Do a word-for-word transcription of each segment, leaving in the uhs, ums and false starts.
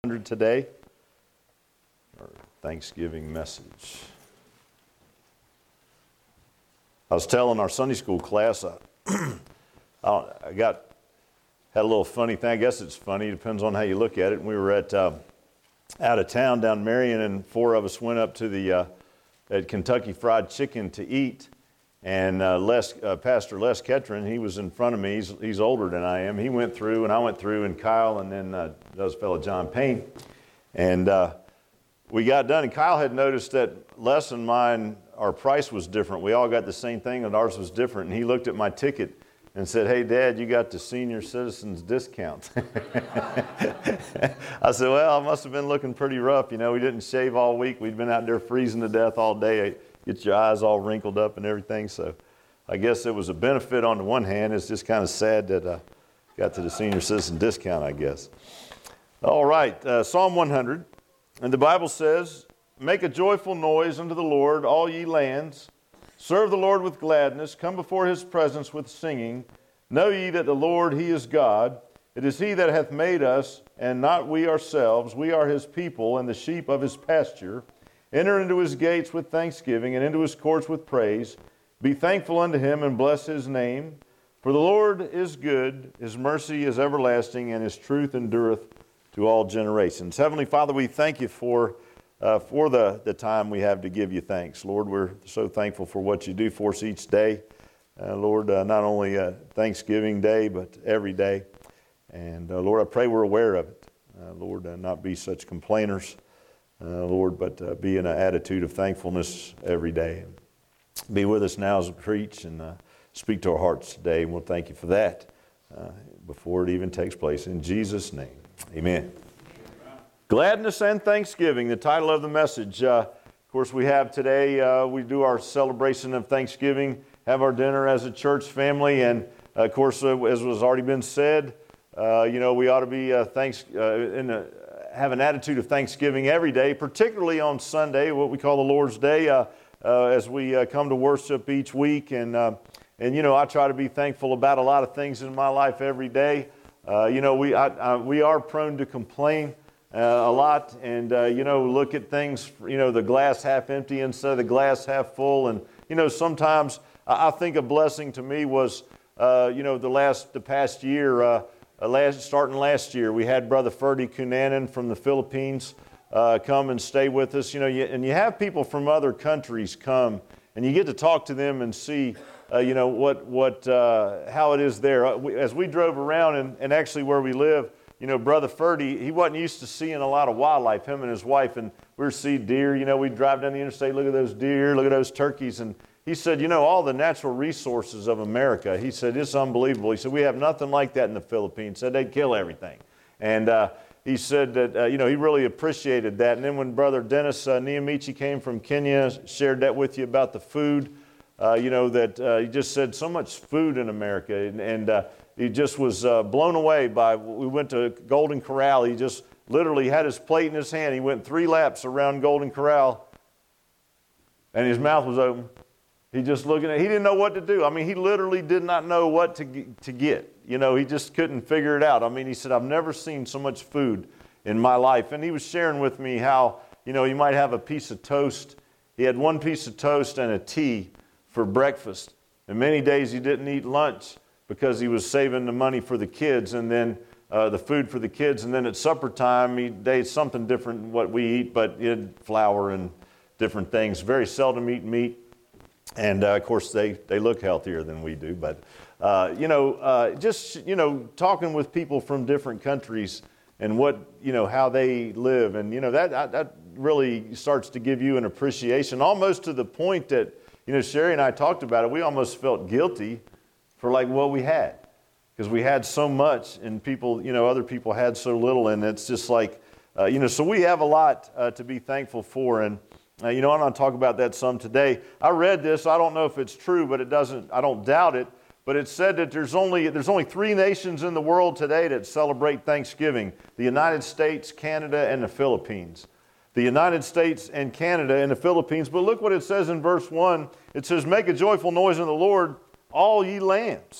Today, our Thanksgiving message. I was telling our Sunday school class, I, I got had a little funny thing. I guess it's funny. It depends on how you look at it. We were at uh, out of town down in Marion, and four of us went up to the uh, at Kentucky Fried Chicken to eat. And uh, Les, uh, Pastor Les Ketron, he was in front of me. He's, he's older than I am. He went through, and I went through, and Kyle, and then uh, that was fellow John Payne. And uh, we got done, and Kyle had noticed that Les and mine, our price was different. We all got the same thing, and ours was different. And he looked at my ticket and said, "Hey, Dad, you got the senior citizens discount." I said, "Well, I must have been looking pretty rough. You know, we didn't shave all week. We'd been out there freezing to death all day. Get your eyes all wrinkled up and everything." So I guess it was a benefit on the one hand. It's just kind of sad that I got to the senior citizen discount, I guess. All right, uh, Psalm one hundred. And the Bible says, "Make a joyful noise unto the Lord, all ye lands. Serve the Lord with gladness. Come before his presence with singing. Know ye that the Lord, he is God. It is he that hath made us, and not we ourselves. We are his people, and the sheep of his pasture. Enter into his gates with thanksgiving, and into his courts with praise. Be thankful unto him, and bless his name. For the Lord is good, his mercy is everlasting, and his truth endureth to all generations." Heavenly Father, we thank you for uh, for the, the time we have to give you thanks. Lord, we're so thankful for what you do for us each day. Uh, Lord, uh, not only uh, Thanksgiving Day, but every day. And uh, Lord, I pray we're aware of it. Uh, Lord, uh, not be such complainers. Uh, Lord, but uh, be in an attitude of thankfulness every day. Be with us now as we preach and uh, speak to our hearts today, and we'll thank you for that uh, before it even takes place. In Jesus' name, amen. Gladness and Thanksgiving, the title of the message. Uh, of course, we have today, uh, we do our celebration of Thanksgiving, have our dinner as a church family, and uh, of course, uh, as has already been said, uh, you know, we ought to be uh, thanks uh, in a have an attitude of thanksgiving every day, particularly on Sunday, what we call the Lord's Day, uh, uh, as we uh, come to worship each week. And, uh, and you know, I try to be thankful about a lot of things in my life every day. Uh, you know, we, I, I, we are prone to complain uh, a lot and, uh, you know, look at things, you know, the glass half empty instead of the glass half full. And, you know, sometimes I, I think a blessing to me was, uh, you know, the last, the past year, uh, Uh, last, starting last year, we had Brother Ferdy Cunanan from the Philippines uh, come and stay with us. You know, you, and you have people from other countries come, and you get to talk to them and see, uh, you know, what what uh, how it is there. Uh, we, as we drove around, and, and actually where we live, you know, Brother Ferdy, he wasn't used to seeing a lot of wildlife. Him and his wife, and we were seeing deer. You know, we'd drive down the interstate, look at those deer, look at those turkeys, and he said, you know, all the natural resources of America, he said, it's unbelievable. He said, we have nothing like that in the Philippines. He said, they'd kill everything. And uh, he said that, uh, you know, he really appreciated that. And then when Brother Dennis uh, Niamichi came from Kenya, shared that with you about the food, uh, you know, that uh, he just said so much food in America. And, and uh, he just was uh, blown away by, we went to Golden Corral. He just literally had his plate in his hand. He went three laps around Golden Corral, and his mouth was open. He just looking at, he didn't know what to do. I mean, he literally did not know what to to get. You know, he just couldn't figure it out. I mean, he said, I've never seen so much food in my life. And he was sharing with me how, you know, you might have a piece of toast. He had one piece of toast and a tea for breakfast. And many days he didn't eat lunch because he was saving the money for the kids and then uh, the food for the kids. And then at supper time, he ate something different than what we eat, but he had flour and different things. Very seldom eat meat. And, uh, of course, they, they look healthier than we do. But, uh, you know, uh, just, you know, talking with people from different countries and what, you know, how they live. And, you know, that that really starts to give you an appreciation, almost to the point that, you know, Sherry and I talked about it. We almost felt guilty for, like, what we had. Because we had so much and people, you know, other people had so little. And it's just like, uh, you know, so we have a lot uh, to be thankful for. And, Uh, you know, I'm going to talk about that some today. I read this. I don't know if it's true, but it doesn't. I don't doubt it. But it said that there's only there's only three nations in the world today that celebrate Thanksgiving: the United States, Canada, and the Philippines. The United States and Canada and the Philippines. But look what it says in verse one. It says, "Make a joyful noise in the Lord, all ye lands.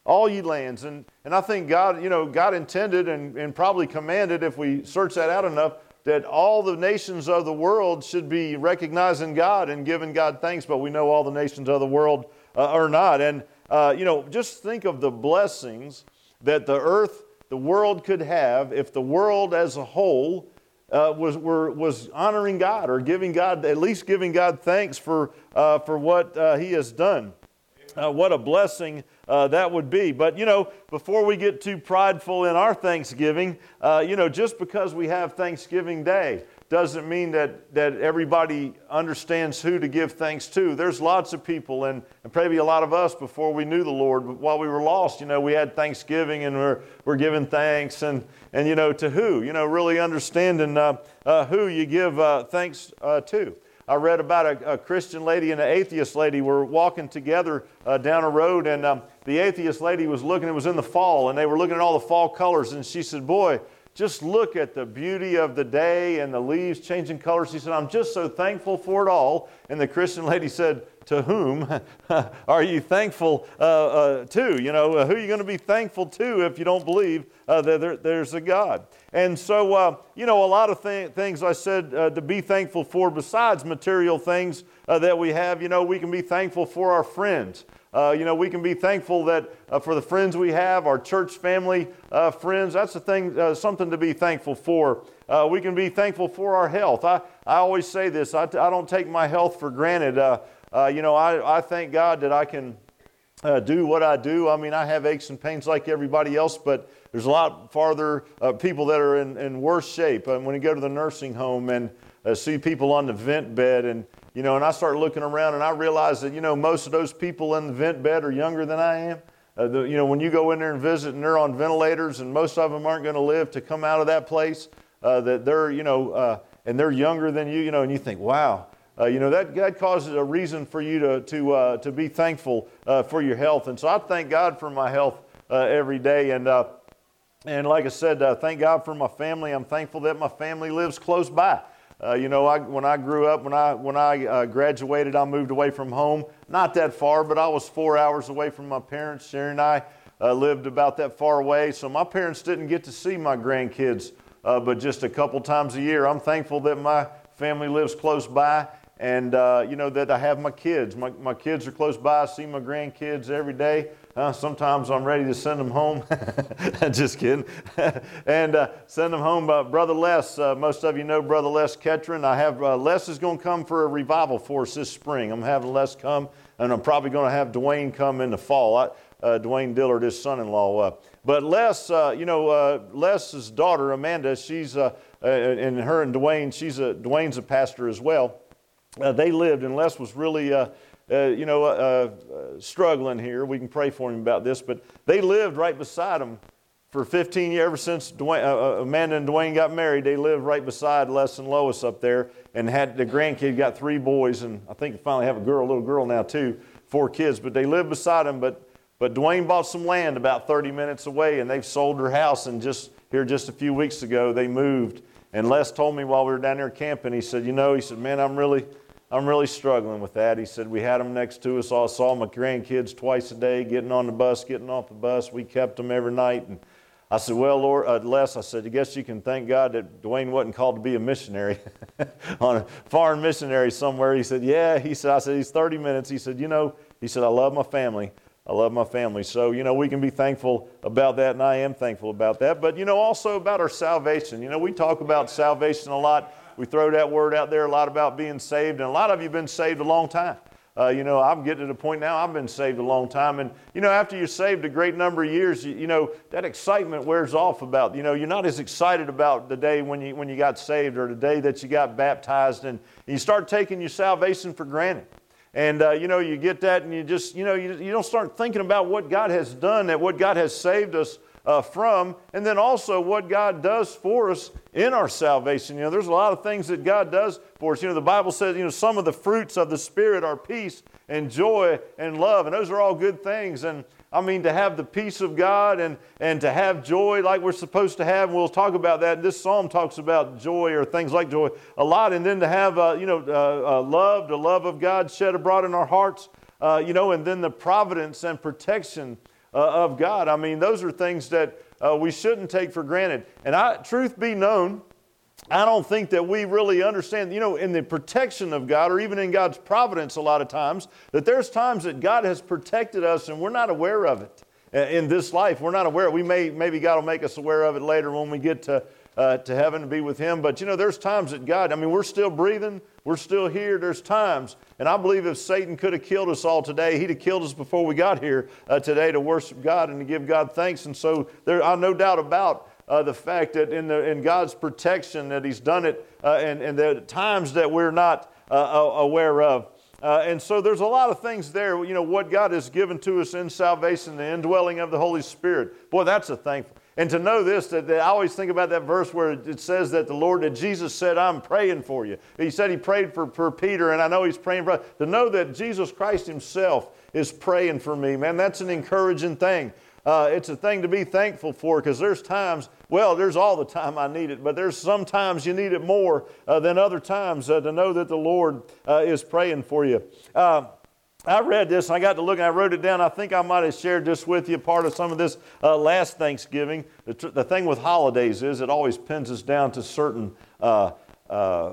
all ye lands. And, and I think God, you know, God intended and, and probably commanded, if we search that out enough, that all the nations of the world should be recognizing God and giving God thanks, but we know all the nations of the world uh, are not. And, uh, you know, just think of the blessings that the earth, the world could have if the world as a whole uh, was were, was honoring God, or giving God, at least giving God thanks for, uh, for what uh, He has done. Uh, what a blessing uh, that would be. But, you know, before we get too prideful in our Thanksgiving, uh, you know, just because we have Thanksgiving Day doesn't mean that, that everybody understands who to give thanks to. There's lots of people, and, and probably a lot of us before we knew the Lord, while we were lost, you know, we had Thanksgiving and we're, we're giving thanks, and, and, you know, to who? You know, really understanding uh, uh, who you give uh, thanks uh, to. I read about a, a Christian lady and an atheist lady were walking together uh, down a road, and um, the atheist lady was looking, it was in the fall, and they were looking at all the fall colors, and she said, boy, just look at the beauty of the day and the leaves changing colors. She said, I'm just so thankful for it all. And the Christian lady said, to whom are you thankful uh, uh, to? You know, uh, who are you going to be thankful to if you don't believe uh, that there, there's a God? And so, uh, you know, a lot of th- things I said uh, to be thankful for besides material things uh, that we have. You know, we can be thankful for our friends. Uh, you know, we can be thankful that uh, for the friends we have, our church family uh, friends. That's a thing, uh, something to be thankful for. Uh, we can be thankful for our health. I, I always say this. I, I don't take my health for granted. Uh, uh, you know, I, I thank God that I can uh, do what I do. I mean, I have aches and pains like everybody else, but there's a lot farther uh, people that are in, in worse shape. And when you go to the nursing home and uh, see people on the vent bed, and you know, and I start looking around and I realize that, you know, most of those people in the vent bed are younger than I am. Uh, the, you know, when you go in there and visit and they're on ventilators, and most of them aren't going to live to come out of that place, uh, that they're, you know, uh, and they're younger than you, you know, and you think, wow, uh, you know, that, that causes a reason for you to, to, uh, to be thankful uh, for your health. And so I thank God for my health uh, every day. And, uh, and like I said, uh, thank God for my family. I'm thankful that my family lives close by. Uh, you know, I, when I grew up, when I when I uh, graduated, I moved away from home. Not that far, but I was four hours away from my parents. Sharon and I uh, lived about that far away, so my parents didn't get to see my grandkids, uh, but just a couple times a year. I'm thankful that my family lives close by, and uh, you know, that I have my kids. My my kids are close by. I see my grandkids every day. Uh, sometimes I'm ready to send them home. Just kidding. and uh, send them home. Uh, Brother Les, uh, most of you know Brother Les Ketron. I have uh, Les is going to come for a revival for us this spring. I'm having Les come, and I'm probably going to have Dwayne come in the fall. I, uh, Dwayne Dillard, his son-in-law. Uh, but Les, uh, you know, uh, Les's daughter Amanda, she's uh, uh, and her and Dwayne, she's a Dwayne's a pastor as well. Uh, they lived, and Les was really. Uh, Uh, you know, uh, uh, struggling here. We can pray for him about this, but they lived right beside him for fifteen years. Ever since Dwayne, uh, Amanda and Dwayne got married, they lived right beside Les and Lois up there, and had the grandkid got three boys, and I think they finally have a girl, a little girl now too, four kids. But they lived beside him. But but Dwayne bought some land about thirty minutes away, and they've sold their house. And just here, just a few weeks ago, they moved. And Les told me while we were down there camping, he said, you know, he said, man, I'm really. I'm really struggling with that. He said, we had them next to us. I saw my grandkids twice a day, getting on the bus, getting off the bus. We kept them every night. And I said, well, Lord, uh, Les, I said, I guess you can thank God that Dwayne wasn't called to be a missionary, on a foreign missionary somewhere. He said, yeah. He said, I said, he's thirty minutes. He said, you know, he said, I love my family. I love my family. So, you know, we can be thankful about that, and I am thankful about that. But, you know, also about our salvation. You know, we talk about salvation a lot. We throw that word out there a lot about being saved, and a lot of you have been saved a long time. Uh, you know, I'm getting to the point now, I've been saved a long time. And, you know, after you're saved a great number of years, you, you know, that excitement wears off about, you know, you're not as excited about the day when you when you got saved or the day that you got baptized, and you start taking your salvation for granted. And, uh, you know, you get that and you just, you know, you, you don't start thinking about what God has done, that what God has saved us Uh, from, and then also what God does for us in our salvation. You know, there's a lot of things that God does for us. You know, the Bible says, you know, some of the fruits of the Spirit are peace and joy and love, and those are all good things. And I mean, to have the peace of God and, and to have joy like we're supposed to have, and we'll talk about that. This psalm talks about joy or things like joy a lot, and then to have, uh, you know, uh, uh, love, the love of God shed abroad in our hearts, uh, you know, and then the providence and protection uh, of God. I mean, those are things that uh, we shouldn't take for granted. And I, truth be known, I don't think that we really understand, you know, in the protection of God, or even in God's providence a lot of times, that there's times that God has protected us and we're not aware of it in this life. We're not aware. We may, maybe God will make us aware of it later when we get to, uh, to heaven to be with Him. But, you know, there's times that God, I mean, we're still breathing. We're still here. There's times. And I believe if Satan could have killed us all today, he'd have killed us before we got here uh, today to worship God and to give God thanks. And so there, I no doubt about Uh, the fact that in, the, in God's protection that He's done it uh, and, and the times that we're not uh, aware of. Uh, and so there's a lot of things there, you know, what God has given to us in salvation, the indwelling of the Holy Spirit. Boy, that's a thankful. And to know this, that, that I always think about that verse where it says that the Lord, that Jesus said, I'm praying for you. He said He prayed for, for Peter, and I know He's praying for us. To know that Jesus Christ Himself is praying for me, man, that's an encouraging thing. Uh, it's a thing to be thankful for, because there's times, well, there's all the time I need it, but there's sometimes you need it more uh, than other times uh, to know that the Lord uh, is praying for you. Uh, I read this, and I got to look, and I wrote it down. I think I might have shared this with you, part of some of this uh, last Thanksgiving. The, tr- the thing with holidays is it always pins us down to certain uh, uh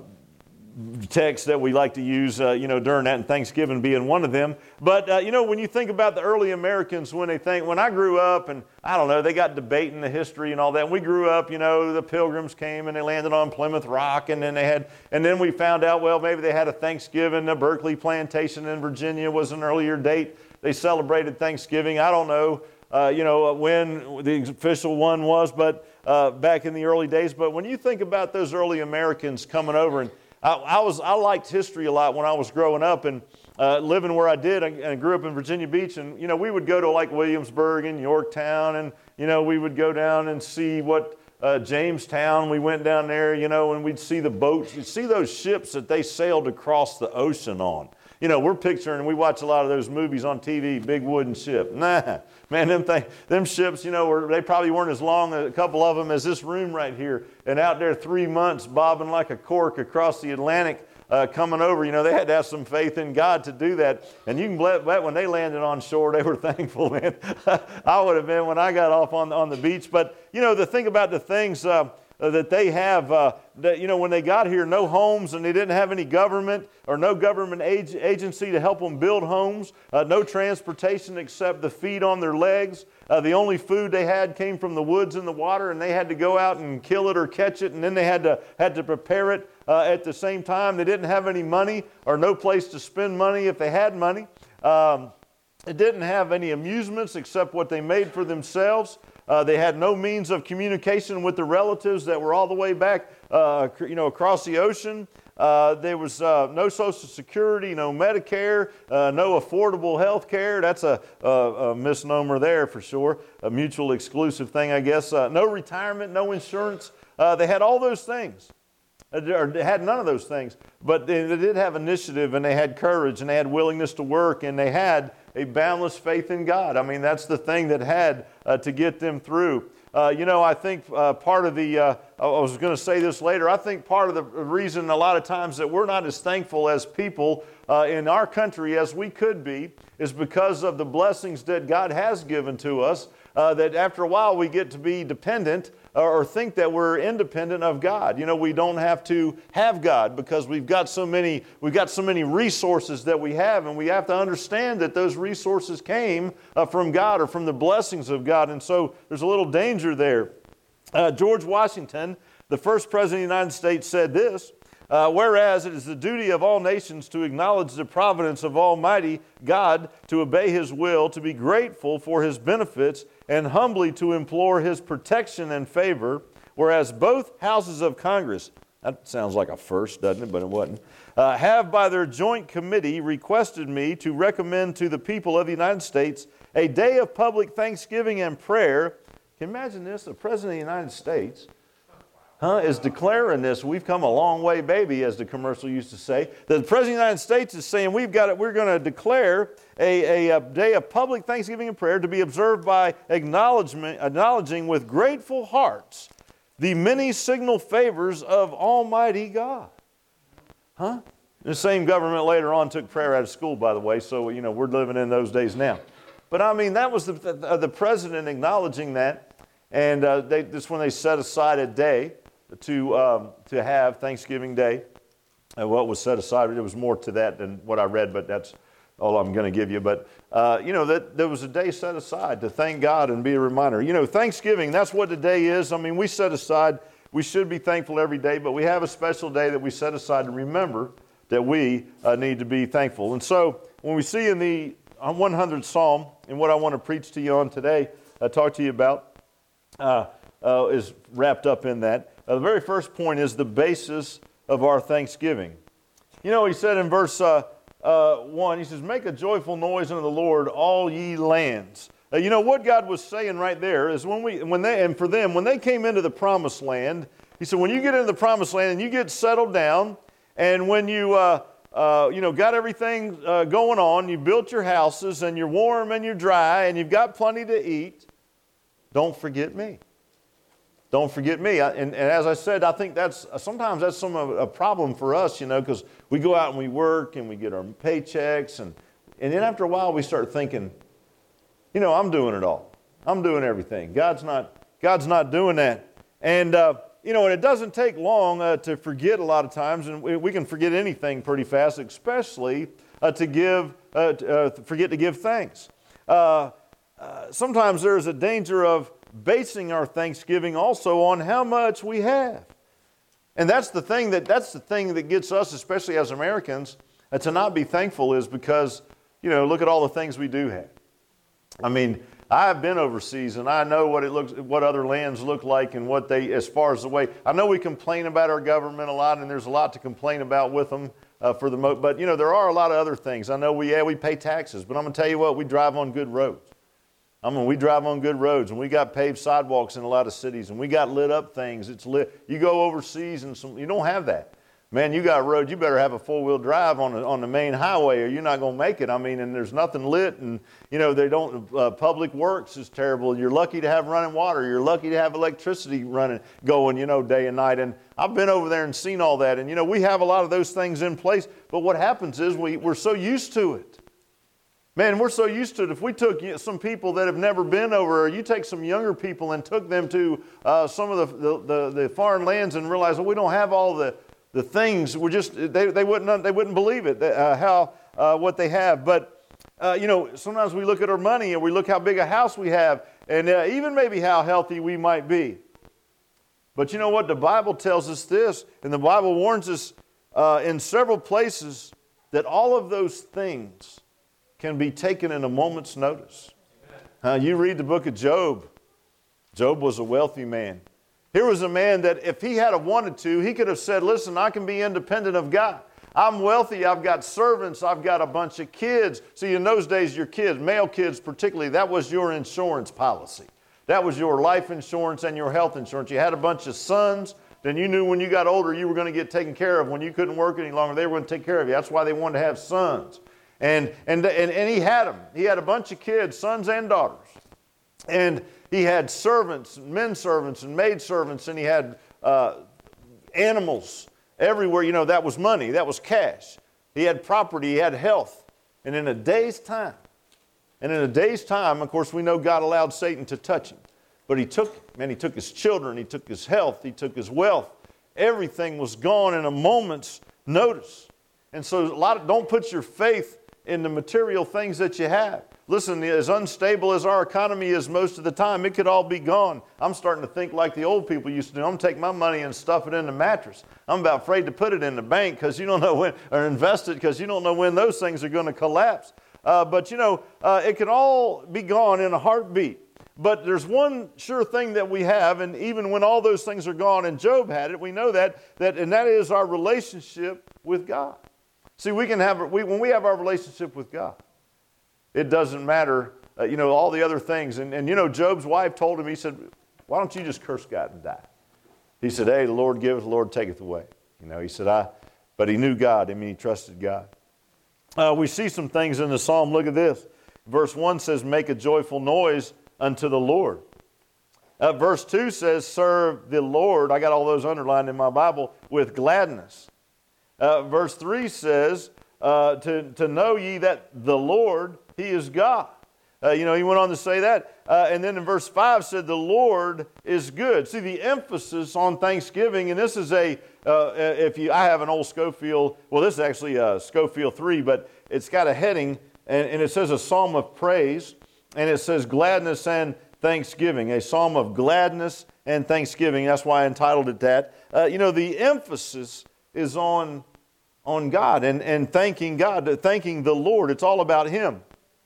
text that we like to use, uh, you know, during that, and Thanksgiving being one of them. But, uh, you know, when you think about the early Americans, when they think, when I grew up, and I don't know, they got debating the history and all that. And we grew up, you know, the Pilgrims came and they landed on Plymouth Rock, and then they had, and then we found out, well, maybe they had a Thanksgiving. The Berkeley Plantation in Virginia was an earlier date. They celebrated Thanksgiving. I don't know, uh, you know, when the official one was, but uh, back in the early days. But when you think about those early Americans coming over, and I, I was I liked history a lot when I was growing up, and uh, living where I did. I, I grew up in Virginia Beach, and you know we would go to like Williamsburg and Yorktown, and you know we would go down and see what uh, Jamestown. We went down there, you know, and we'd see the boats. You'd see those ships that they sailed across the ocean on. You know, we're picturing, and we watch a lot of those movies on T V, big wooden ship. Nah, man, them thing, them ships, you know, were, they probably weren't as long, a couple of them, as this room right here. And out there three months bobbing like a cork across the Atlantic, uh, coming over. You know, they had to have some faith in God to do that. And you can bet when they landed on shore, they were thankful, man. I would have been when I got off on, on the beach. But, you know, the thing about the things uh, that they have, uh, that, you know, when they got here, no homes, and they didn't have any government or no government ag- agency to help them build homes, uh, no transportation except the feet on their legs. Uh, the only food they had came from the woods and the water, and they had to go out and kill it or catch it, and then they had to had to prepare it uh, at the same time. They didn't have any money or no place to spend money if they had money. Um, it didn't have any amusements except what they made for themselves. Uh, they had no means of communication with their relatives that were all the way back, uh, you know, across the ocean. Uh, there was uh, no Social Security, no Medicare, uh, no affordable health care. That's a, a, a misnomer there for sure. A mutual exclusive thing, I guess. Uh, no retirement, no insurance. Uh, they had all those things. Or they had none of those things. But they, they did have initiative, and they had courage, and they had willingness to work, and they had a boundless faith in God. I mean, that's the thing that had uh, to get them through. Uh, you know, I think uh, part of the, uh, I was going to say this later, I think part of the reason a lot of times that we're not as thankful as people uh, in our country as we could be is because of the blessings that God has given to us, uh, that after a while we get to be dependent or think that we're independent of God. You know, we don't have to have God because we've got so many, we've got so many resources that we have, and we have to understand that those resources came uh, from God or from the blessings of God, and so there's a little danger there. Uh, George Washington, the first president of the United States, said this, Uh, whereas it is the duty of all nations to acknowledge the providence of Almighty God, to obey His will, to be grateful for His benefits, and humbly to implore His protection and favor, whereas both houses of Congress, that sounds like a first, doesn't it? But it wasn't, uh, have by their joint committee requested me to recommend to the people of the United States a day of public thanksgiving and prayer. Can you imagine this? The President of the United States Huh, is declaring this. We've come a long way, baby, as the commercial used to say. The President of the United States is saying we've got it. We're going to declare a, a, a day of public thanksgiving and prayer to be observed by acknowledgement, acknowledging with grateful hearts the many signal favors of Almighty God. Huh? The same government later on took prayer out of school, by the way. So you know we're living in those days now. But I mean, that was the, the, the president acknowledging that. And uh, they, that's when they set aside a day to, um, to have Thanksgiving Day. And what was set aside, there was more to that than what I read, but that's all I'm going to give you. But, uh, you know, that there was a day set aside to thank God and be a reminder. You know, Thanksgiving, that's what the day is. I mean, we set aside, we should be thankful every day, but we have a special day that we set aside to remember that we uh, need to be thankful. And so when we see in the one hundredth Psalm, and what I want to preach to you on today, uh, talk to you about, uh, uh, is wrapped up in that. Uh, the very first point is the basis of our thanksgiving. You know, he said in verse uh, uh, one, he says, make a joyful noise unto the Lord, all ye lands. Uh, you know, what God was saying right there is when we, when they, and for them, when they came into the promised land, he said, when you get into the promised land and you get settled down, and when you, uh, uh, you know, got everything uh, going on, you built your houses, and you're warm and you're dry, and you've got plenty to eat, don't forget me. Don't forget me. I, and, and as I said, I think that's, sometimes that's some of a problem for us, you know, because we go out and we work and we get our paychecks, and, and then after a while we start thinking, you know, I'm doing it all. I'm doing everything. God's not, God's not doing that. And, uh, you know, and it doesn't take long uh, to forget a lot of times, and we, we can forget anything pretty fast, especially uh, to give, uh, to, uh, forget to give thanks. Uh, uh, sometimes there's a danger of basing our thanksgiving also on how much we have. And that's the thing that, that's the thing that gets us, especially as Americans, uh, to not be thankful is because, you know, look at all the things we do have. I mean, I've been overseas, and I know what it looks, what other lands look like, and what they, as far as the way. I know we complain about our government a lot, and there's a lot to complain about with them uh, for the most. But you know, there are a lot of other things. I know we, yeah, we pay taxes, but I'm gonna tell you what, we drive on good roads. I mean, we drive on good roads, and we got paved sidewalks in a lot of cities, and we got lit up things. It's lit. You go overseas, and some, you don't have that. Man, you got a road, you better have a four-wheel drive on the, on the main highway, or you're not going to make it. I mean, and there's nothing lit, and, you know, they don't, uh, public works is terrible. You're lucky to have running water. You're lucky to have electricity running, going, you know, day and night. And I've been over there and seen all that. And, you know, we have a lot of those things in place, but what happens is we, we're so used to it. Man, we're so used to it. If we took some people that have never been over, or you take some younger people and took them to uh, some of the, the, the, the foreign lands and realize, well, we don't have all the The things were just, they, they, wouldn't, they wouldn't believe it, uh, how, uh, what they have. But, uh, you know, sometimes we look at our money and we look how big a house we have, and uh, even maybe how healthy we might be. But you know what? The Bible tells us this, and the Bible warns us uh, in several places that all of those things can be taken in a moment's notice. Uh, you read the book of Job. Job was a wealthy man. Here was a man that if he had wanted to, he could have said, listen, I can be independent of God. I'm wealthy. I've got servants. I've got a bunch of kids. See, in those days, your kids, male kids particularly, that was your insurance policy. That was your life insurance and your health insurance. You had a bunch of sons, then you knew when you got older you were going to get taken care of. When you couldn't work any longer, they were going to take care of you. That's why they wanted to have sons. And, and, and, and he had them. He had a bunch of kids, sons and daughters. And he had servants, men servants and maid servants, and he had uh, animals everywhere. You know, that was money. That was cash. He had property. He had health. And in a day's time, and in a day's time, of course, we know God allowed Satan to touch him. But he took, man, he took his children. He took his health. He took his wealth. Everything was gone in a moment's notice. And so a lot of, don't put your faith in the material things that you have. Listen, as unstable as our economy is most of the time, it could all be gone. I'm starting to think like the old people used to do. I'm going to take my money and stuff it in the mattress. I'm about afraid to put it in the bank because you don't know when, or invest it because you don't know when those things are going to collapse. Uh, but you know, uh, it can all be gone in a heartbeat. But there's one sure thing that we have, and even when all those things are gone, and Job had it, we know that, that and that is our relationship with God. See, we can have, we, when we have our relationship with God, it doesn't matter, uh, you know, all the other things. And, and, you know, Job's wife told him, he said, why don't you just curse God and die? He said, hey, the Lord giveth, the Lord taketh away. You know, he said, I, but he knew God. I mean, he trusted God. Uh, we see some things in the psalm. Look at this. Verse one says, make a joyful noise unto the Lord. Uh, verse two says, serve the Lord. I got all those underlined in my Bible, with gladness. Uh, verse three says, uh, to, to know ye that the Lord, He is God. Uh, you know, he went on to say that. Uh, and then in verse five said, the Lord is good. See, the emphasis on Thanksgiving, and this is a, uh, if you, I have an old Schofield, well, this is actually a Schofield three, but it's got a heading, and, and it says a psalm of praise, and it says gladness and thanksgiving, a psalm of gladness and thanksgiving. That's why I entitled it that. Uh, you know, the emphasis is on, on God and, and thanking God, thanking the Lord. It's all about Him.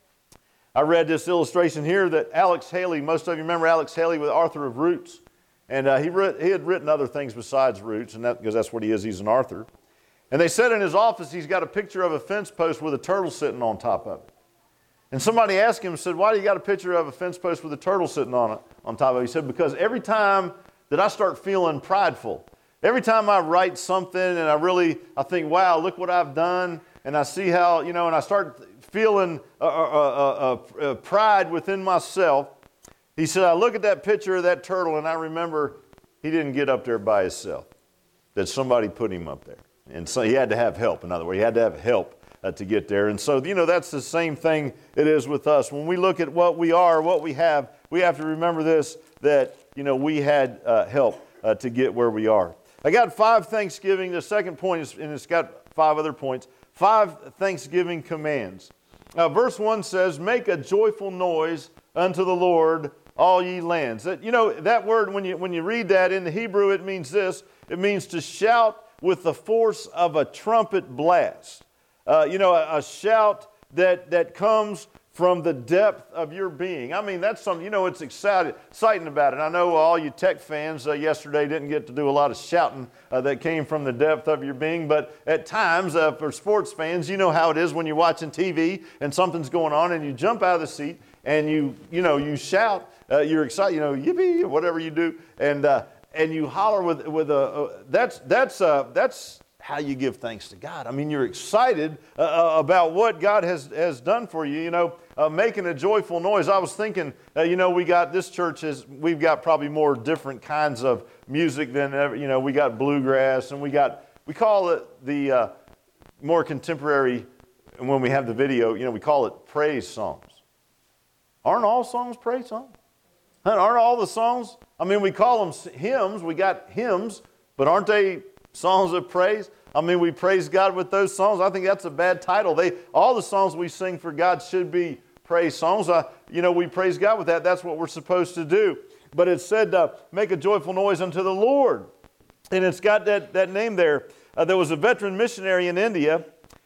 I read this illustration here that Alex Haley, most of you remember Alex Haley with Author of Roots, and uh, he, writ, he had written other things besides Roots, and that, because that's what he is, he's an author. And they said in his office he's got a picture of a fence post with a turtle sitting on top of it. And somebody asked him, said, why do you got a picture of a fence post with a turtle sitting on it, on top of it? He said, because every time that I start feeling prideful, every time I write something and I really, I think, wow, look what I've done, and I see how, you know, and I start feeling a, a, a, a, a pride within myself, he said, I look at that picture of that turtle and I remember he didn't get up there by himself, that somebody put him up there. And so he had to have help, in other words, he had to have help. Uh, to get there. And so, you know, that's the same thing it is with us. When we look at what we are, what we have, we have to remember this, that, you know, we had uh, help uh, to get where we are. I got five Thanksgiving. The second point is, and it's got five other points, five Thanksgiving commands. Uh, verse one says, make a joyful noise unto the Lord, all ye lands. That, you know, that word, when you, when you read that in the Hebrew, it means this. It means to shout with the force of a trumpet blast. Uh, you know, a, a shout that, that comes from the depth of your being. I mean, that's something, you know, it's exciting, exciting about it. I know all you Tech fans uh, yesterday didn't get to do a lot of shouting uh, that came from the depth of your being, but at times, uh, for sports fans, you know how it is when you're watching T V and something's going on and you jump out of the seat and you, you know, you shout, uh, you're excited, you know, yippee, whatever you do, and uh, and you holler with, with a, uh, that's, that's, uh, that's, how you give thanks to God. I mean, you're excited uh, about what God has, has done for you, you know, uh, making a joyful noise. I was thinking, uh, you know, we got, this church is, we've got probably more different kinds of music than ever, you know, we got bluegrass and we got, we call it the uh, more contemporary, and when we have the video, you know, we call it praise songs. Aren't all songs praise songs? Aren't all the songs? I mean, we call them hymns, we got hymns, but aren't they songs of praise? I mean, we praise God with those songs. I think that's a bad title. They, all the songs we sing for God should be praise songs. Uh, you know, we praise God with that. That's what we're supposed to do. But it said, uh, make a joyful noise unto the Lord. And it's got that, that name there. Uh, there was a veteran missionary in India,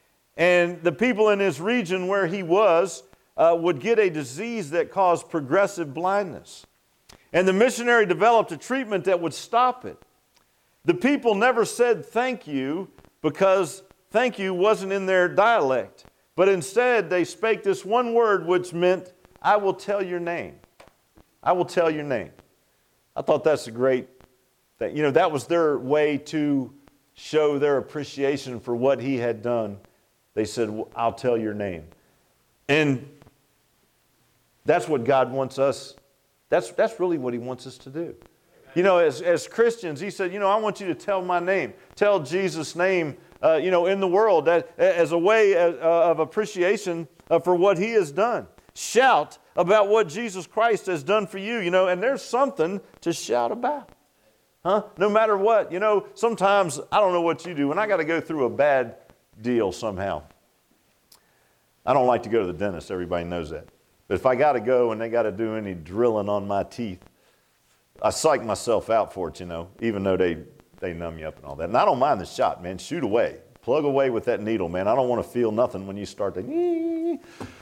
and the people in his region where he was uh, would get a disease that caused progressive blindness. And the missionary developed a treatment that would stop it. The people never said thank you because thank you wasn't in their dialect. But instead, they spake this one word which meant, I will tell your name. I will tell your name. I thought that's a great thing. You know, that was their way to show their appreciation for what he had done. They said, well, I'll tell your name. And that's what God wants us, that's, that's really what he wants us to do. You know, as, as Christians, he said, you know, I want you to tell my name. Tell Jesus' name, uh, you know, in the world that, as a way of, of appreciation uh, for what he has done. Shout about what Jesus Christ has done for you, you know, and there's something to shout about. Huh? No matter what. You know, sometimes, I don't know what you do, when I got to go through a bad deal somehow. I don't like to go to the dentist. Everybody knows that. But if I got to go and they got to do any drilling on my teeth, I psych myself out for it, you know, even though they, they numb you up and all that. And I don't mind the shot, man. Shoot away. Plug away with that needle, man. I don't want to feel nothing when you start to...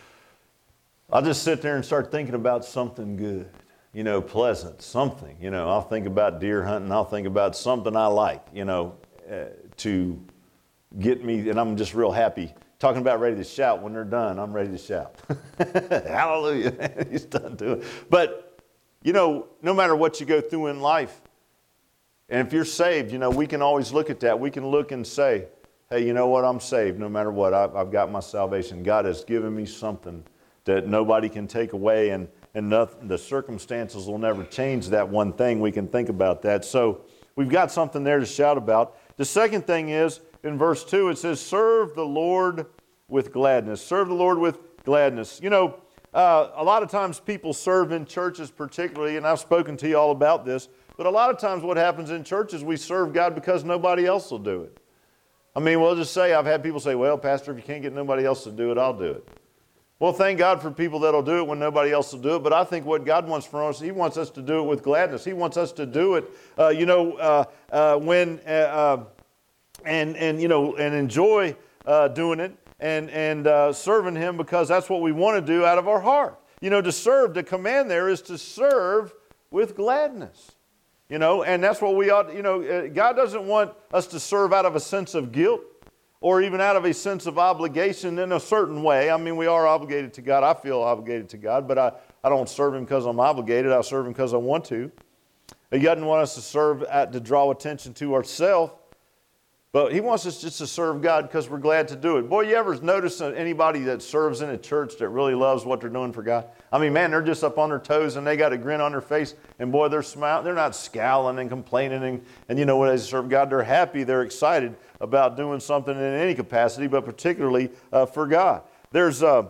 I'll just sit there and start thinking about something good, you know, pleasant, something. You know, I'll think about deer hunting. I'll think about something I like, you know, uh, to get me, and I'm just real happy. Talking about ready to shout. When they're done, I'm ready to shout. Hallelujah. He's done doing it. But... You know, no matter what you go through in life, and if you're saved, you know, we can always look at that. We can look and say, hey, you know what? I'm saved no matter what. I've, I've got my salvation. God has given me something that nobody can take away, and, and nothing, the circumstances will never change that one thing. We can think about that. So we've got something there to shout about. The second thing is, in verse two, it says, serve the Lord with gladness. Serve the Lord with gladness. You know, uh, a lot of times people serve in churches particularly, and I've spoken to you all about this, but a lot of times what happens in churches, we serve God because nobody else will do it. I mean, we'll just say, I've had people say, well, Pastor, if you can't get nobody else to do it, I'll do it. Well, thank God for people that'll do it when nobody else will do it, but I think what God wants from us, He wants us to do it with gladness. He wants us to do it, uh, you know, uh, uh, when, uh, uh, and, and, you know, and enjoy uh, doing it and, and uh, serving Him, because that's what we want to do out of our heart. You know, to serve, the command there is to serve with gladness. You know, and that's what we ought, you know, God doesn't want us to serve out of a sense of guilt or even out of a sense of obligation in a certain way. I mean, we are obligated to God. I feel obligated to God, but I, I don't serve Him because I'm obligated. I serve Him because I want to. He doesn't want us to serve at, to draw attention to ourselves, but He wants us just to serve God because we're glad to do it. Boy, you ever notice anybody that serves in a church that really loves what they're doing for God? I mean, man, they're just up on their toes and they got a grin on their face, and boy, they're smiling. They're not scowling and complaining, and, and you know, when they serve God, they're happy, they're excited about doing something in any capacity, but particularly uh, for God. There's, uh,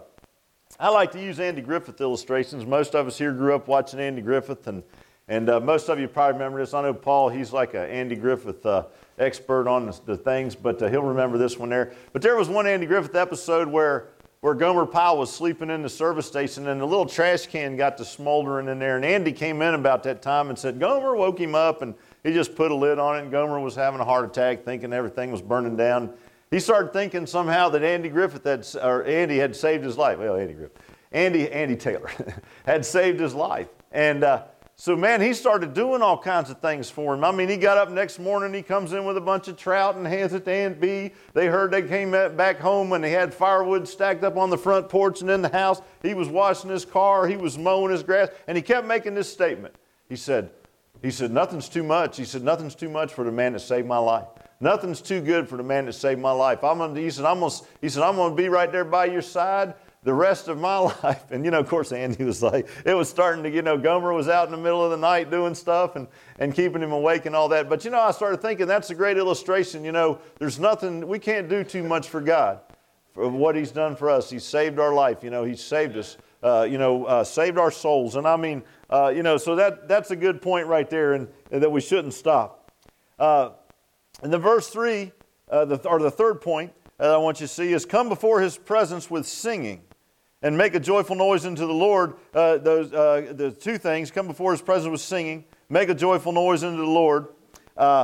I like to use Andy Griffith illustrations. Most of us here grew up watching Andy Griffith, and and uh, most of you probably remember this. I know Paul, he's like an Andy Griffith uh, expert on the, the things, but uh, he'll remember this one there. But there was one Andy Griffith episode where where Gomer Pyle was sleeping in the service station, and the little trash can got to smoldering in there, and Andy came in about that time and said, Gomer woke him up, and he just put a lid on it, and Gomer was having a heart attack, thinking everything was burning down. He started thinking somehow that Andy Griffith had, or Andy had saved his life. Well, Andy Griffith, Andy, Andy Taylor had saved his life. And uh, so, man, he started doing all kinds of things for him. I mean, he got up next morning, he comes in with a bunch of trout and hands it to Aunt Bee. They heard they came back home and they had firewood stacked up on the front porch and in the house. He was washing his car, he was mowing his grass, and he kept making this statement. He said, he said, nothing's too much. He said, nothing's too much for the man that saved my life. Nothing's too good for the man that saved my life. I'm gonna, he said, I'm gonna, he said, I'm going to be right there by your side the rest of my life. And, you know, of course, Andy was like, it was starting to, you know, Gomer was out in the middle of the night doing stuff and, and keeping him awake and all that. But, you know, I started thinking that's a great illustration. You know, there's nothing, we can't do too much for God, for what He's done for us. He's saved our life. You know, He's saved us, uh, you know, uh, saved our souls. And I mean, uh, you know, so that that's a good point right there, and, and that we shouldn't stop. Uh, and the verse three, uh, the, or the third point that I want you to see is come before His presence with singing. And make a joyful noise unto the Lord. Uh, those uh, the two things: come before His presence with singing, make a joyful noise unto the Lord. Uh,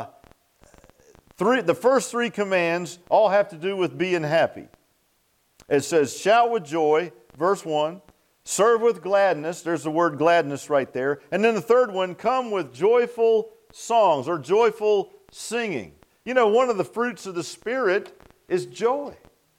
three, the first three commands all have to do with being happy. It says, "Shout with joy," verse one. "Serve with gladness." There's the word gladness right there. And then the third one: "Come with joyful songs," or joyful singing. You know, one of the fruits of the Spirit is joy.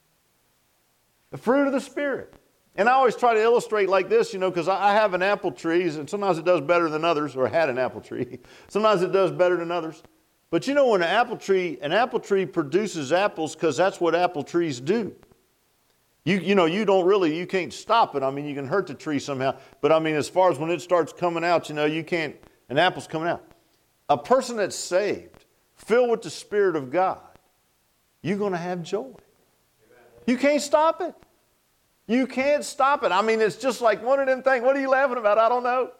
The fruit of the Spirit. And I always try to illustrate like this, you know, because I have an apple tree, and sometimes it does better than others, or had an apple tree. Sometimes it does better than others. But you know, when an apple tree, an apple tree produces apples because that's what apple trees do. You, you know, you don't really, you can't stop it. I mean, you can hurt the tree somehow. But I mean, as far as when it starts coming out, you know, you can't, an apple's coming out. A person that's saved, filled with the Spirit of God, you're going to have joy. You can't stop it. You can't stop it. I mean, it's just like one of them things. What are you laughing about? I don't know.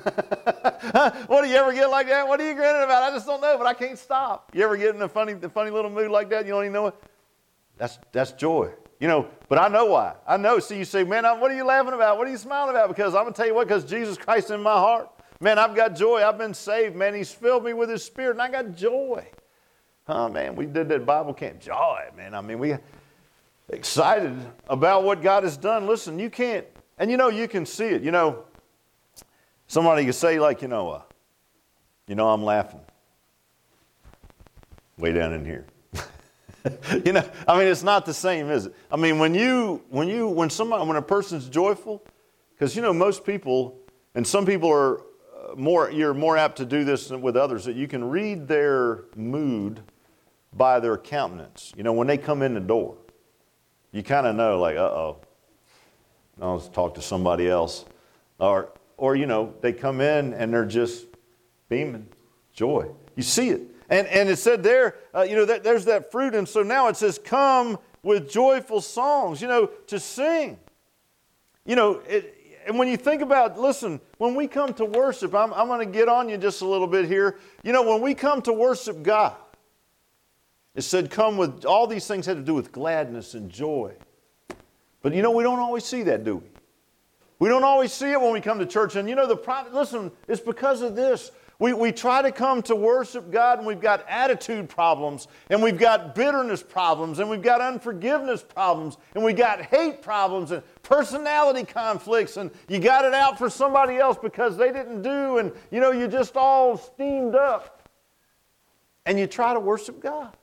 What do you ever get like that? What are you grinning about? I just don't know, but I can't stop. You ever get in a funny, a funny little mood like that? You don't even know it? That's, that's joy. You know, but I know why. I know. See, you say, man, what are you laughing about? What are you smiling about? Because I'm going to tell you what, because Jesus Christ in my heart. Man, I've got joy. I've been saved, man. He's filled me with His Spirit, and I got joy. Oh, man, we did that Bible camp. Joy, man. I mean, we... excited about what God has done. Listen, you can't, and you know, you can see it. You know, somebody can say like, you know, uh, you know, I'm laughing way down in here. You know, I mean, it's not the same, is it? I mean, when you, when you, when somebody, when a person's joyful, because you know, most people, and some people are more, you're more apt to do this than with others, that you can read their mood by their countenance. You know, when they come in the door. You kind of know, like, uh-oh, I'll just talk to somebody else. Or, or, you know, they come in and they're just beaming joy. You see it. And, and it said there, uh, you know, that there's that fruit. And so now it says, come with joyful songs, you know, to sing. You know, it, and when you think about, listen, when we come to worship, I'm, I'm going to get on you just a little bit here. You know, when we come to worship God, it said come with, all these things had to do with gladness and joy. But you know, we don't always see that, do we? We don't always see it when we come to church. And you know, the problem, listen, it's because of this. We, we try to come to worship God and we've got attitude problems and we've got bitterness problems and we've got unforgiveness problems and we've got hate problems and personality conflicts and you got it out for somebody else because they didn't do, and you know, you're just all steamed up and you try to worship God.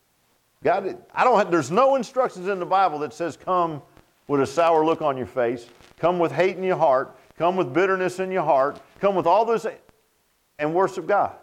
God, I don't have, there's no instructions in the Bible that says come with a sour look on your face, come with hate in your heart, come with bitterness in your heart, come with all this and worship God.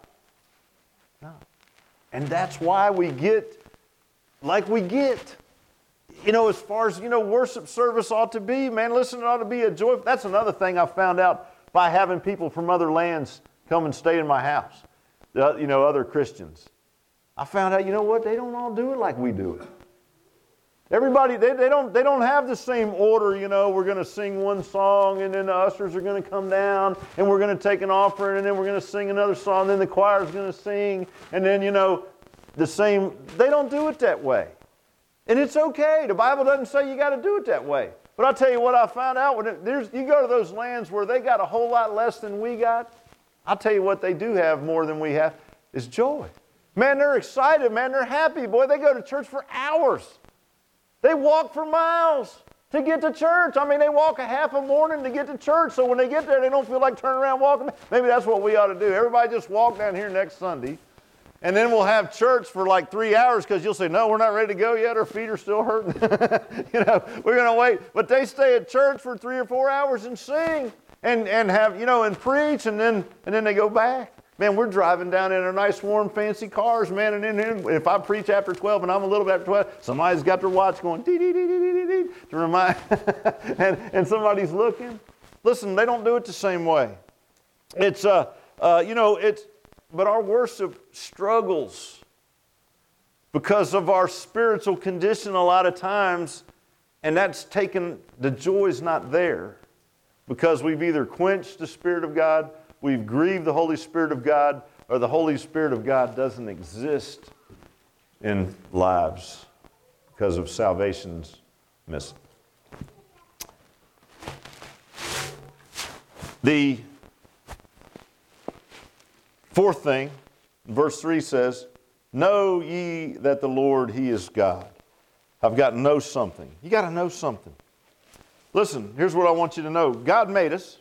No. And that's why we get like we get. You know, as far as, you know, worship service ought to be, man, listen, it ought to be a joy. That's another thing I found out by having people from other lands come and stay in my house, uh, you know, other Christians. I found out, you know what, they don't all do it like we do it. Everybody, they, they don't they don't have the same order, you know, we're going to sing one song and then the ushers are going to come down and we're going to take an offering and then we're going to sing another song and then the choir's going to sing and then, you know, the same, they don't do it that way. And it's okay. The Bible doesn't say you got to do it that way. But I'll tell you what I found out, when it, there's, you go to those lands where they got a whole lot less than we got, I'll tell you what they do have more than we have is joy. Man, they're excited, man, they're happy. Boy, they go to church for hours. They walk for miles to get to church. I mean, they walk a half a morning to get to church, so when they get there, they don't feel like turning around walking. Maybe that's what we ought to do. Everybody just walk down here next Sunday, and then we'll have church for like three hours because you'll say, no, we're not ready to go yet. Our feet are still hurting. You know, we're going to wait. But they stay at church for three or four hours and sing and, and have, you know, and preach, and then and then they go back. Man, we're driving down in our nice, warm, fancy cars, man, and then if I preach after twelve and I'm a little bit after twelve, somebody's got their watch going dee dee dee dee dee dee to remind, and, and somebody's looking. Listen, they don't do it the same way. It's, uh, uh, you know, it's, but our worship struggles because of our spiritual condition a lot of times, and that's taken, the joy's not there because we've either quenched the Spirit of God, we've grieved the Holy Spirit of God, or the Holy Spirit of God doesn't exist in lives because of salvation's missing. The fourth thing, verse three says, know ye that the Lord, He is God. I've got to know something. You got to know something. Listen, here's what I want you to know. God made us.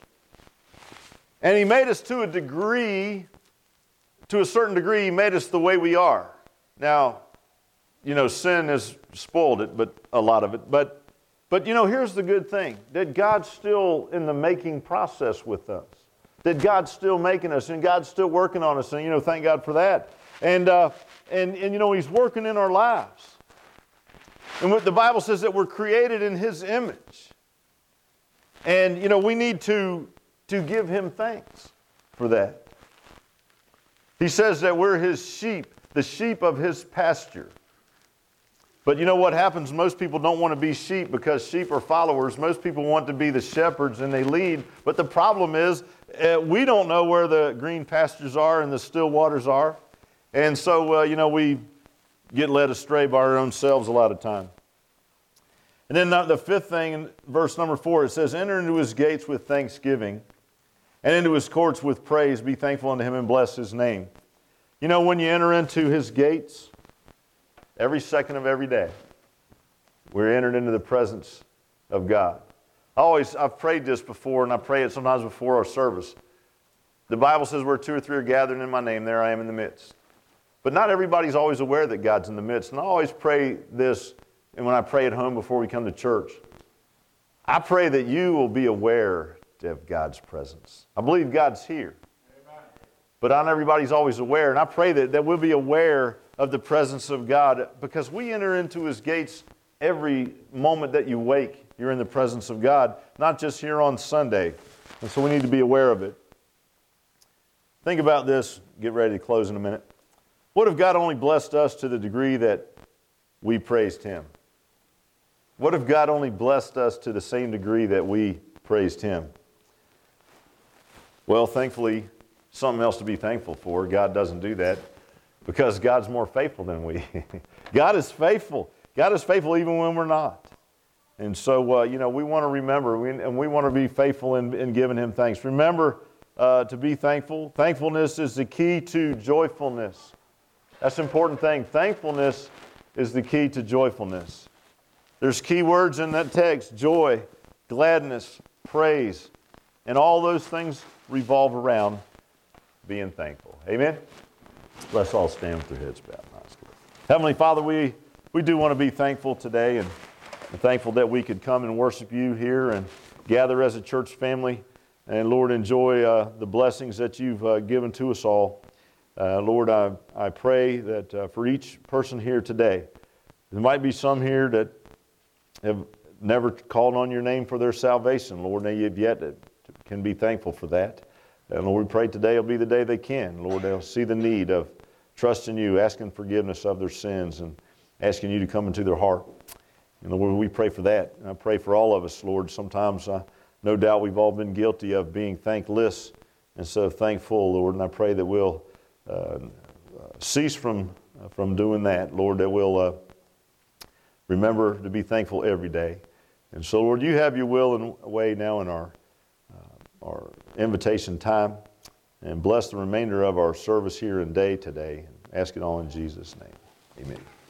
And He made us to a degree, to a certain degree, He made us the way we are. Now, you know, sin has spoiled it, but a lot of it. But, but you know, here's the good thing. That God's still in the making process with us. That God's still making us, and God's still working on us. And, you know, thank God for that. And, uh, and, and you know, He's working in our lives. And what the Bible says that we're created in His image. And, you know, we need to... to give Him thanks for that. He says that we're His sheep, the sheep of His pasture. But you know what happens? Most people don't want to be sheep because sheep are followers. Most people want to be the shepherds and they lead. But the problem is uh, we don't know where the green pastures are and the still waters are. And so, uh, you know, we get led astray by our own selves a lot of time. And then the fifth thing in verse number four, it says, enter into His gates with thanksgiving and into His courts with praise. Be thankful unto Him and bless His name. You know, when you enter into His gates, every second of every day, we're entered into the presence of God. I always, I've prayed this before, and I pray it sometimes before our service. The Bible says where two or three are gathered in my name, there I am in the midst. But not everybody's always aware that God's in the midst. And I always pray this, and when I pray at home before we come to church, I pray that you will be aware of God's presence. I believe God's here. Amen. But not everybody's always aware. And I pray that, that we'll be aware of the presence of God, because we enter into His gates every moment that you wake. You're in the presence of God, not just here on Sunday. And so we need to be aware of it. Think about this. Get ready to close in a minute. What if God only blessed us to the degree that we praised Him? What if God only blessed us to the same degree that we praised Him? Well, thankfully, something else to be thankful for. God doesn't do that because God's more faithful than we. God is faithful. God is faithful even when we're not. And so, uh, you know, we want to remember, we, and we want to be faithful in, in giving Him thanks. Remember uh, to be thankful. Thankfulness is the key to joyfulness. That's an important thing. Thankfulness is the key to joyfulness. There's key words in that text: joy, gladness, praise. And all those things revolve around being thankful. Amen? Let's all stand with our heads bowed. Heavenly Father, we, we do want to be thankful today, and I'm thankful that we could come and worship You here and gather as a church family. And Lord, enjoy uh, the blessings that You've uh, given to us all. Uh, Lord, I, I pray that uh, for each person here today, there might be some here that have never called on Your name for their salvation. Lord, they have yet to, can be thankful for that. And Lord, we pray today will be the day they can. Lord, they'll see the need of trusting You, asking forgiveness of their sins, and asking You to come into their heart. And Lord, we pray for that. And I pray for all of us, Lord. Sometimes, uh, no doubt, we've all been guilty of being thankless instead of thankful, Lord. And I pray that we'll uh, cease from, uh, from doing that, Lord, that we'll uh, remember to be thankful every day. And so, Lord, You have Your will and way now in our our invitation time, and bless the remainder of our service here and day today. Ask it all in Jesus' name. Amen.